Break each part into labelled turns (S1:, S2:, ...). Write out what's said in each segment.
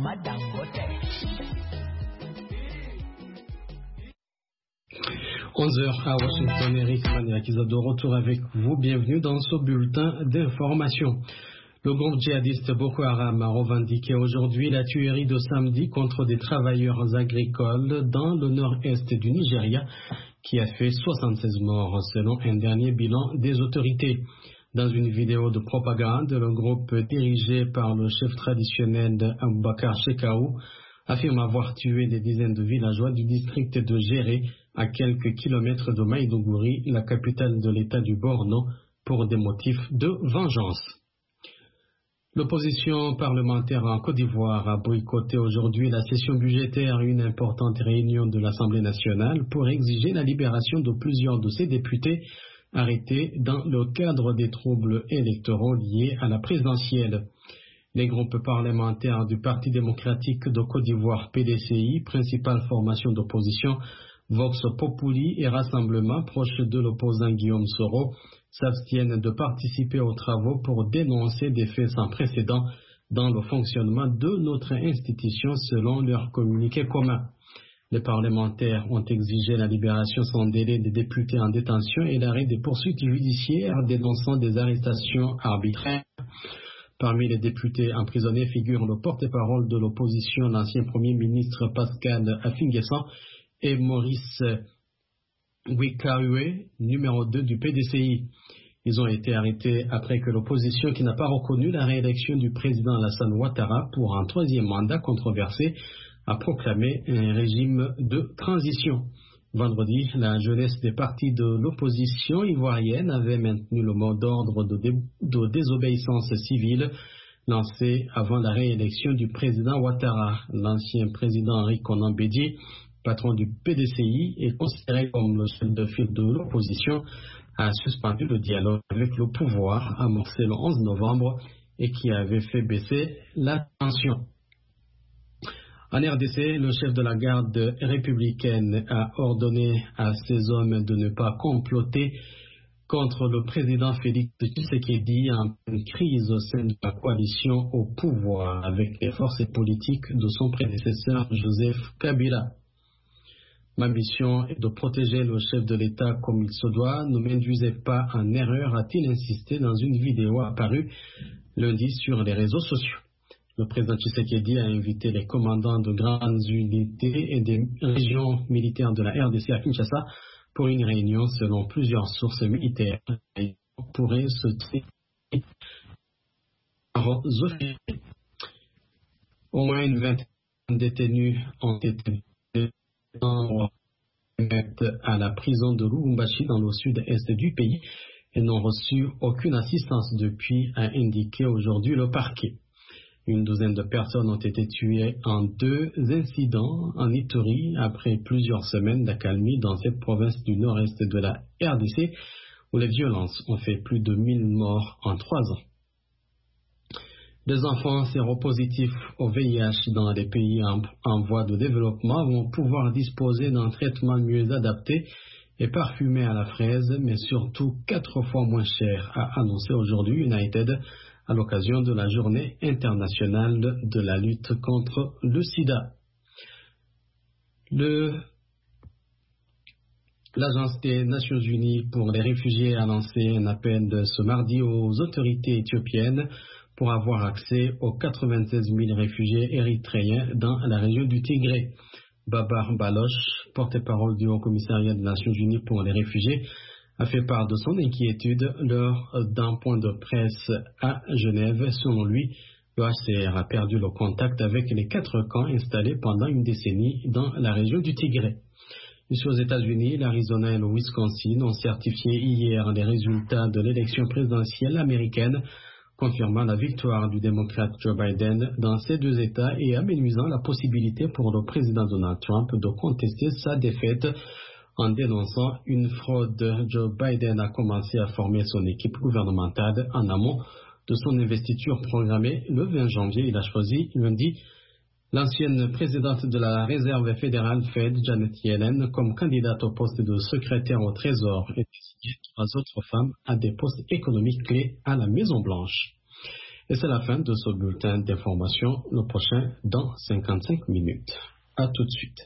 S1: 11h à Washington, Eric Maniakiza de retour avec vous. Bienvenue dans ce bulletin d'information. Le groupe djihadiste Boko Haram a revendiqué aujourd'hui la tuerie de samedi contre des travailleurs agricoles dans le nord-est du Nigeria qui a fait 76 morts selon un dernier bilan des autorités. Dans une vidéo de propagande, le groupe dirigé par le chef traditionnel Abubakar Shekau affirme avoir tué des dizaines de villageois du district de Géré à quelques kilomètres de Maïdougouri, la capitale de l'état du Borno, pour des motifs de vengeance. L'opposition parlementaire en Côte d'Ivoire a boycotté aujourd'hui la session budgétaire, une importante réunion de l'Assemblée nationale pour exiger la libération de plusieurs de ses députés arrêtés dans le cadre des troubles électoraux liés à la présidentielle. Les groupes parlementaires du Parti démocratique de Côte d'Ivoire PDCI, principale formation d'opposition, Vox Populi et Rassemblement, proche de l'opposant Guillaume Soro, s'abstiennent de participer aux travaux pour dénoncer des faits sans précédent dans le fonctionnement de notre institution selon leur communiqué commun. Les parlementaires ont exigé la libération sans délai des députés en détention et l'arrêt des poursuites judiciaires dénonçant des arrestations arbitraires. Parmi les députés emprisonnés figurent le porte-parole de l'opposition, l'ancien Premier ministre Pascal Affinguessan, et Maurice Wikawe, numéro 2 du PDCI. Ils ont été arrêtés après que l'opposition, qui n'a pas reconnu la réélection du président Alassane Ouattara pour un troisième mandat controversé, a proclamé un régime de transition. Vendredi, la jeunesse des partis de l'opposition ivoirienne avait maintenu le mot d'ordre de désobéissance civile lancé avant la réélection du président Ouattara. L'ancien président Henri Konan Bédié, patron du PDCI et considéré comme le chef de file de l'opposition, a suspendu le dialogue avec le pouvoir amorcé le 11 novembre et qui avait fait baisser la tension. En RDC, le chef de la garde républicaine a ordonné à ses hommes de ne pas comploter contre le président Félix Tshisekedi en pleine crise au sein de la coalition au pouvoir avec les forces politiques de son prédécesseur Joseph Kabila. Ma mission est de protéger le chef de l'État comme il se doit. Ne m'induisez pas en erreur, a-t-il insisté dans une vidéo apparue lundi sur les réseaux sociaux. Le président Tshisekedi a invité les commandants de grandes unités et des régions militaires de la RDC à Kinshasa pour une réunion selon plusieurs sources militaires. Il pourrait se tenir au moins une vingtaine de détenus ont été à la prison de Lubumbashi dans le sud-est du pays et n'ont reçu aucune assistance depuis, a indiqué aujourd'hui le parquet. Une douzaine de personnes ont été tuées en 2 incidents en Ituri après plusieurs semaines d'accalmie dans cette province du nord-est de la RDC où les violences ont fait plus de 1000 morts en 3 ans. Les enfants séropositifs au VIH dans les pays en voie de développement vont pouvoir disposer d'un traitement mieux adapté et parfumé à la fraise, mais surtout 4 fois moins cher, a annoncé aujourd'hui United à l'occasion de la Journée internationale de la lutte contre le sida. L'Agence des Nations Unies pour les réfugiés a lancé un appel ce mardi aux autorités éthiopiennes pour avoir accès aux 96 000 réfugiés érythréens dans la région du Tigré. Babar Baloch, porte-parole du Haut-Commissariat des Nations Unies pour les réfugiés, a fait part de son inquiétude lors d'un point de presse à Genève. Selon lui, le HCR a perdu le contact avec les 4 camps installés pendant une décennie dans la région du Tigré. Ici aux États-Unis, l'Arizona et le Wisconsin ont certifié hier les résultats de l'élection présidentielle américaine, confirmant la victoire du démocrate Joe Biden dans ces 2 États et amenuisant la possibilité pour le président Donald Trump de contester sa défaite. En dénonçant une fraude, Joe Biden a commencé à former son équipe gouvernementale en amont de son investiture programmée le 20 janvier. Il a choisi lundi l'ancienne présidente de la Réserve fédérale Fed, Janet Yellen, comme candidate au poste de secrétaire au Trésor et désigné 3 autres femmes à des postes économiques clés à la Maison-Blanche. Et c'est la fin de ce bulletin d'information. Le prochain dans 55 minutes. À tout de suite.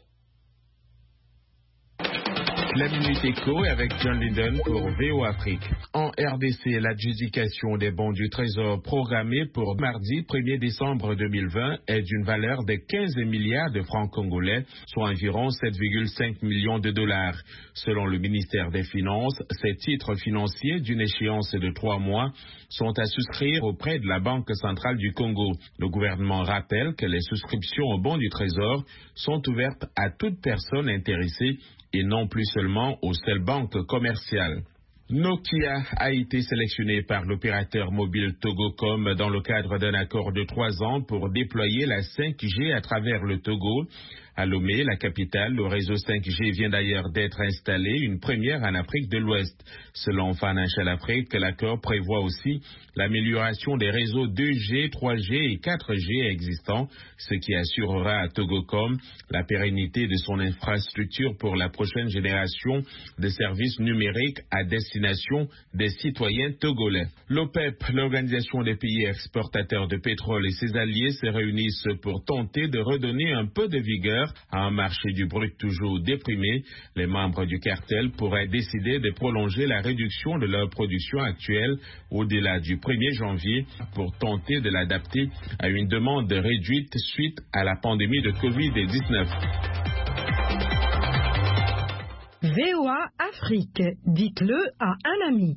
S2: La Minute Éco avec John Linden pour VO Afrique. En RDC, l'adjudication des bons du Trésor programmée pour mardi 1er décembre 2020 est d'une valeur de 15 milliards de francs congolais, soit environ 7,5 millions de dollars. Selon le ministère des Finances, ces titres financiers d'une échéance de 3 mois sont à souscrire auprès de la Banque centrale du Congo. Le gouvernement rappelle que les souscriptions aux bons du Trésor sont ouvertes à toute personne intéressée et non plus seulement aux seules banques commerciales. Nokia a été sélectionné par l'opérateur mobile Togocom dans le cadre d'un accord de 3 ans pour déployer la 5G à travers le Togo. À Lomé, la capitale, le réseau 5G vient d'ailleurs d'être installé, une première en Afrique de l'Ouest. Selon Financial Afrique, l'accord prévoit aussi l'amélioration des réseaux 2G, 3G et 4G existants, ce qui assurera à Togocom la pérennité de son infrastructure pour la prochaine génération de services numériques à destination des citoyens togolais. L'OPEP, l'Organisation des pays exportateurs de pétrole et ses alliés se réunissent pour tenter de redonner un peu de vigueur à un marché du brut toujours déprimé. Les membres du cartel pourraient décider de prolonger la réduction de leur production actuelle au-delà du 1er janvier pour tenter de l'adapter à une demande réduite suite à la pandémie de Covid-19.
S3: VOA Afrique, dites-le à un ami.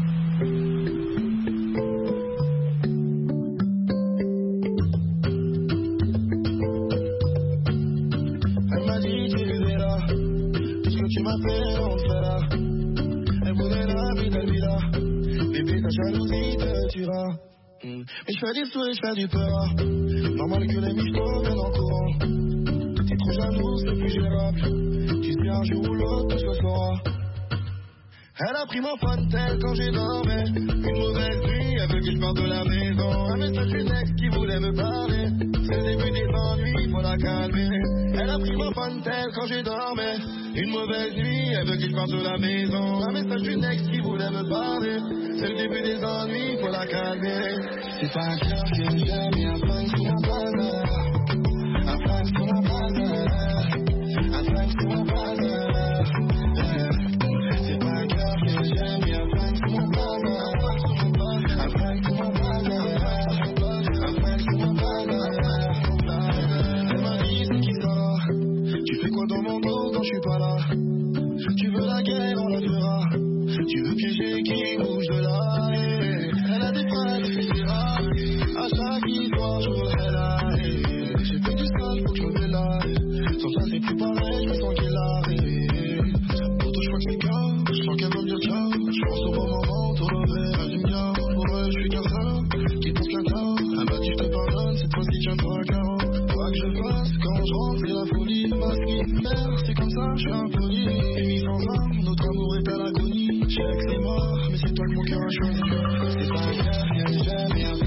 S4: Tu m'appelles, on te fera. Elle voulait la vie d'Alvida. Bébé, ta jalousie te tuera. Mais je fais du feu et je fais du peur. Normal que les michtos viennent en courant. T'es trop jaloux, c'est plus gérable. Tu sais un jour ou l'autre, je le saurai. Elle a pris mon fantel quand j'ai dormi. Une mauvaise nuit, elle veut que je parte de la maison. Un message d'une ex qui voulait me parler. C'est le début des ennuis, faut la calmer. Elle a pris mon fantel quand j'ai dormi. Une mauvaise nuit, elle veut que je parte de la maison. Un message d'une ex qui voulait me parler. C'est le début des ennuis, faut la calmer. C'est pas un cœur que j'aime, mais un flingue sous mon bazar. Un flingue sous mon bazar. Un flingue sous mon bazar. C'est pas un cœur que j'aime, mais un flingue sous mon bazar. Un flingue sous mon bazar. Un flingue sous mon bazar. Elle m'a dit c'est qui ça? Tu fais quoi dans mon dos quand je suis pas là? Tu veux la guerre, on la fera. Tu veux piéger qui bouge de là. Elle a des frères, des fils, à chaque histoire, je voudrais là. J'ai fait du sale, faut que je me là. Sans ça, c'est plus pareil, je me sens qu'elle a. Pour toi, je crois que c'est grave. Je sens qu'elle va me dire ciao. Je pense au bon moment, tout le verre, elle dit bien. Pour vrai, je suis qu'un ça, qui pense qu'un ça. Elle m'a dit, je te pardonne, cette fois-ci, tiens-toi un carreau. Quoi que je fasse, quand je rentre, c'est la folie. Ma skin, c'est comme ça, je suis impoli. Et mis sans âme, notre amour est à l'agonie. Je sais que c'est mort, mais c'est toi que mon cœur a choisi. C'est pas un cœur que j'aime,